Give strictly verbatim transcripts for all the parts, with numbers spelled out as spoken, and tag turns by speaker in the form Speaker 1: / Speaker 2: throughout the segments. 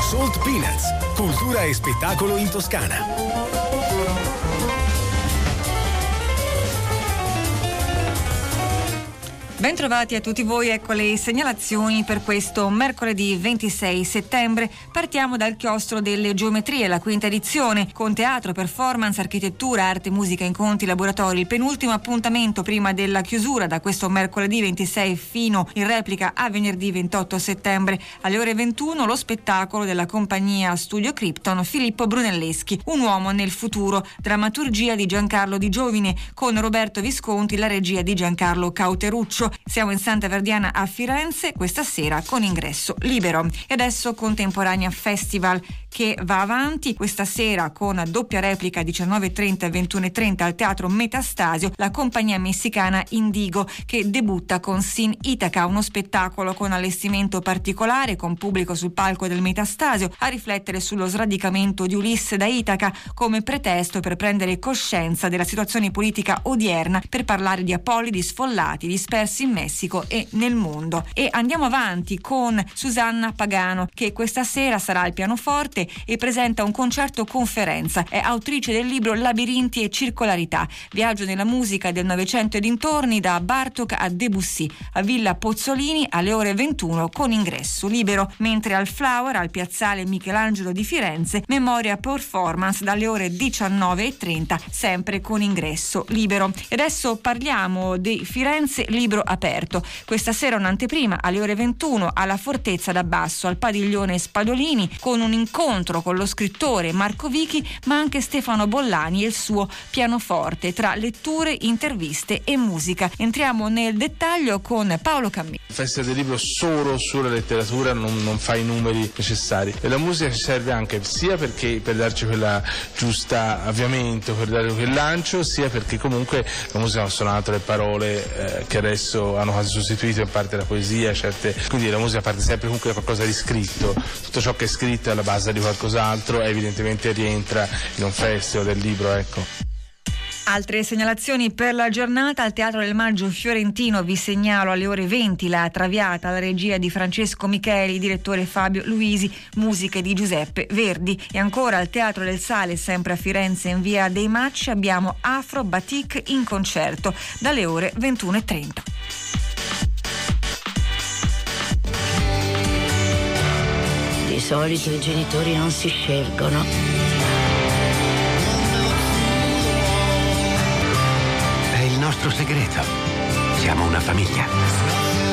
Speaker 1: Salt Peanuts, cultura e spettacolo in Toscana.
Speaker 2: Bentrovati a tutti voi, ecco le segnalazioni per questo mercoledì ventisei settembre. Partiamo dal chiostro delle geometrie, la quinta edizione, con teatro, performance, architettura, arte, musica, incontri, laboratori. Il penultimo appuntamento prima della chiusura da questo mercoledì ventisei fino in replica a venerdì ventotto settembre. Alle ore ventuno lo spettacolo della compagnia Studio Krypton, Filippo Brunelleschi, Un uomo nel futuro, drammaturgia di Giancarlo Di Giovine, con Roberto Visconti, la regia di Giancarlo Cauteruccio. Siamo in Santa Verdiana a Firenze questa sera con ingresso libero. E adesso Contemporanea Festival che va avanti questa sera con doppia replica diciannove e trenta e ventuno e trenta al Teatro Metastasio, la compagnia messicana Indigo che debutta con Sin Itaca, uno spettacolo con allestimento particolare con pubblico sul palco del Metastasio a riflettere sullo sradicamento di Ulisse da Itaca come pretesto per prendere coscienza della situazione politica odierna, per parlare di apolidi sfollati dispersi in Messico e nel mondo. E andiamo avanti con Susanna Pagano che questa sera sarà al pianoforte e presenta un concerto conferenza. È autrice del libro Labirinti e circolarità, viaggio nella musica del Novecento e dintorni da Bartók a Debussy, a Villa Pozzolini alle ore ventuno con ingresso libero, mentre al Flower al piazzale Michelangelo di Firenze memoria performance dalle ore diciannove e trenta sempre con ingresso libero. E adesso parliamo di Firenze Libro Aperto. Questa sera un'anteprima alle ore ventuno alla Fortezza d'Abbasso al padiglione Spadolini con un incontro con lo scrittore Marco Vichi, ma anche Stefano Bollani e il suo pianoforte, tra letture, interviste e musica. Entriamo nel dettaglio con Paolo Cammini.
Speaker 3: Il Festival del Libro solo sulla letteratura non, non fa i numeri necessari, e la musica ci serve anche sia perché per darci quella giusta avviamento, per dare quel lancio, sia perché comunque la musica non sono altre parole eh, che adesso hanno quasi sostituito in parte la poesia, certe, quindi la musica parte sempre comunque da qualcosa di scritto. Tutto ciò che è scritto è alla base di qualcos'altro e evidentemente rientra in un festival del libro, ecco.
Speaker 2: Altre segnalazioni per la giornata: al Teatro del Maggio fiorentino vi segnalo alle ore venti la Traviata, la regia di Francesco Micheli, direttore Fabio Luisi, musiche di Giuseppe Verdi. E ancora al Teatro del Sale, sempre a Firenze in via dei Macci, abbiamo Afro Batik in concerto dalle ore ventuno e trenta.
Speaker 4: Di solito i genitori non si scelgono.
Speaker 5: È il nostro segreto. Siamo una famiglia.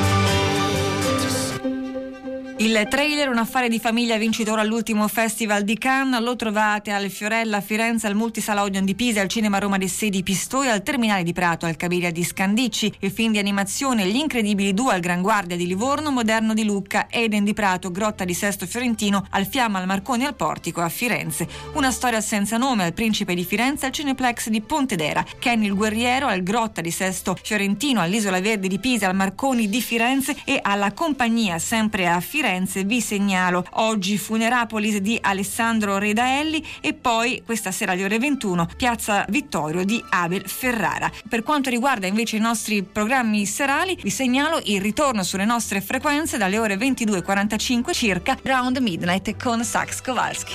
Speaker 2: Il trailer Un affare di famiglia, vincitore all'ultimo Festival di Cannes, lo trovate al Fiorella a Firenze, al Multisala Odeon di Pisa, al Cinema Roma dei Sé di Pistoia, al Terminale di Prato, al Cabiria di Scandicci. Il film di animazione Gli Incredibili due al Gran Guardia di Livorno, Moderno di Lucca, Eden di Prato, Grotta di Sesto Fiorentino, al Fiamma, al Marconi, al Portico a Firenze. Una storia senza nome al Principe di Firenze, al Cineplex di Pontedera. Kenny il Guerriero al Grotta di Sesto Fiorentino, all'Isola Verde di Pisa, al Marconi di Firenze e alla Compagnia sempre a Firenze. Vi segnalo oggi Funerapolis di Alessandro Redaelli e poi questa sera alle ore ventuno Piazza Vittorio di Abel Ferrara. Per quanto riguarda invece i nostri programmi serali, vi segnalo il ritorno sulle nostre frequenze dalle ore ventidue e quarantacinque circa, Round Midnight con Sax Kowalski.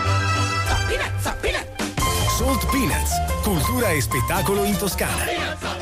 Speaker 1: Salt Peanuts, cultura e spettacolo in Toscana.